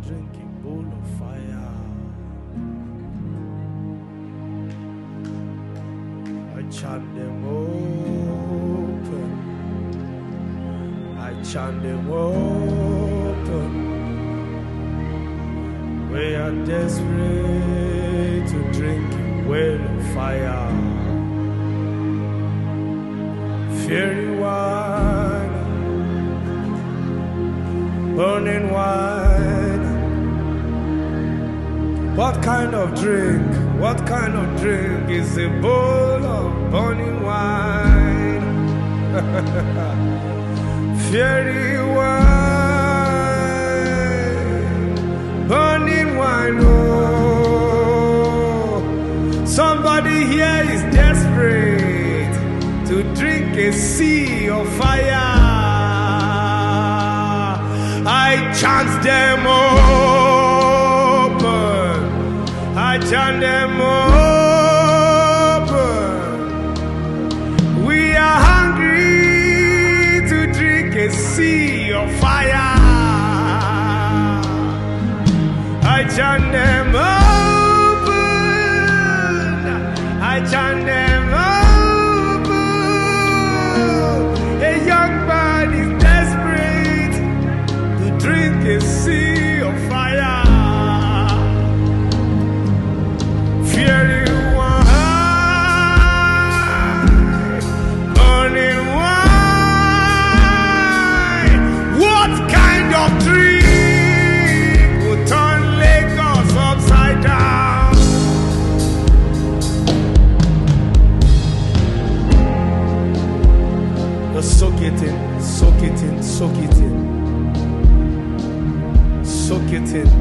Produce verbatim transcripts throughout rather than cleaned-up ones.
drinking bowl of fire. I chant them open. I chant them open. We are desperate to drink a well of fire. Fiery wine, burning wine. What kind of drink? What kind of drink is a bowl of burning wine? Fiery wine, burning wine. Oh, somebody here is desperate to drink a sea of fire. I chant them open. I chant them open. We are hungry to drink a sea of fire. I chant them open. I chant them open. A young man is desperate to drink a sea of fire. Fiery wine, burning wine. What kind of drink will turn Lagos upside down? Just soak it in, soak it in, soak it in. Soak it in.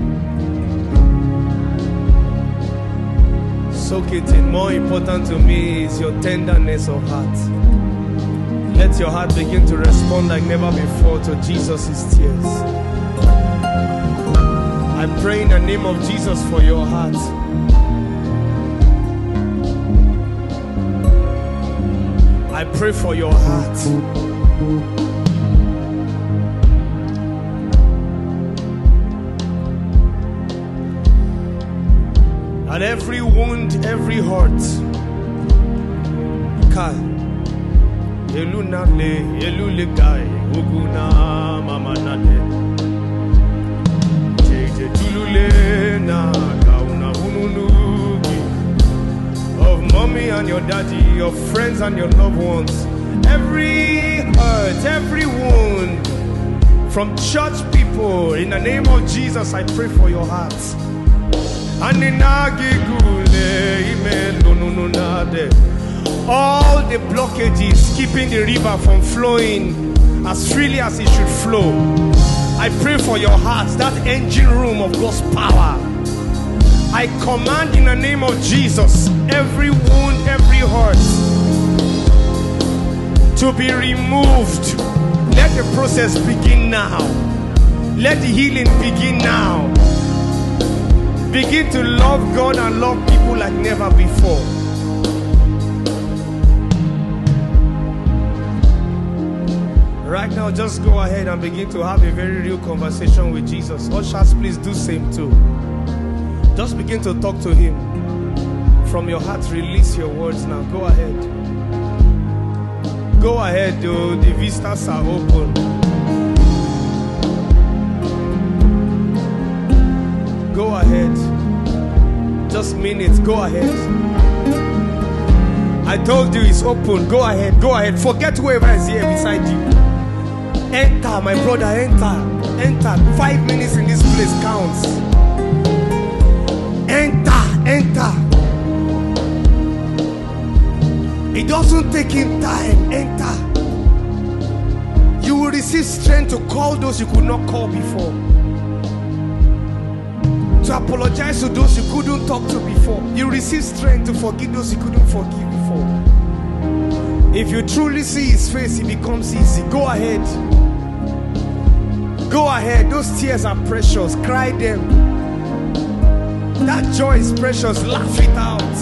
Soak it in. More important to me is your tenderness of heart. Let your heart begin to respond like never before to Jesus' tears. I pray in the name of Jesus for your heart. I pray for your heart. And every wound, every hurt, Kai, Elunale, Elulekai, Uguna, Mama Nade, Teje Tulule, Na, Kauna, Ununugi, of mommy and your daddy, your friends and your loved ones, every hurt, every wound from church people, in the name of Jesus, I pray for your hearts. All the blockages keeping the river from flowing as freely as it should flow, I pray for your hearts, that engine room of God's power. I command in the name of Jesus every wound, every hurt to be removed. Let the process begin now. Let the healing begin now. Begin to love God and love people like never before. Right now, just go ahead and begin to have a very real conversation with Jesus. Ushers, please do same too. Just begin to talk to Him. From your heart, release your words now. Go ahead. Go ahead, dude. The vistas are open. Go ahead. Just minutes. Go ahead. I told you it's open. Go ahead. Go ahead. Forget whoever is here beside you. Enter, my brother. Enter. Enter. Five minutes in this place counts. Enter. Enter. It doesn't take him time. Enter. You will receive strength to call those you could not call before. To apologize to those you couldn't talk to before. You receive strength to forgive those you couldn't forgive before. If you truly see His face, it becomes easy. Go ahead. Go ahead. Those tears are precious. Cry them. That joy is precious. Laugh it out.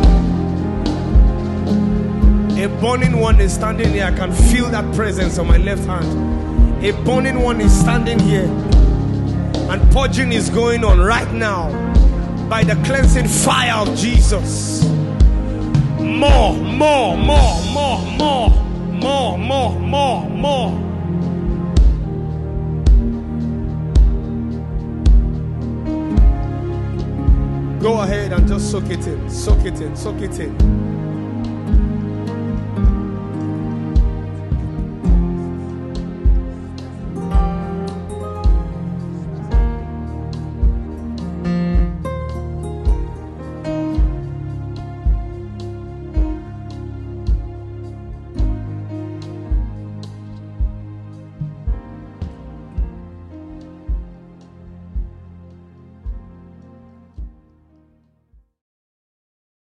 A burning one is standing here. I can feel that presence on my left hand. A burning one is standing here. And purging is going on right now by the cleansing fire of Jesus. More, more, more, more, more, more, more, more, more. Go ahead and just soak it in, soak it in, soak it in.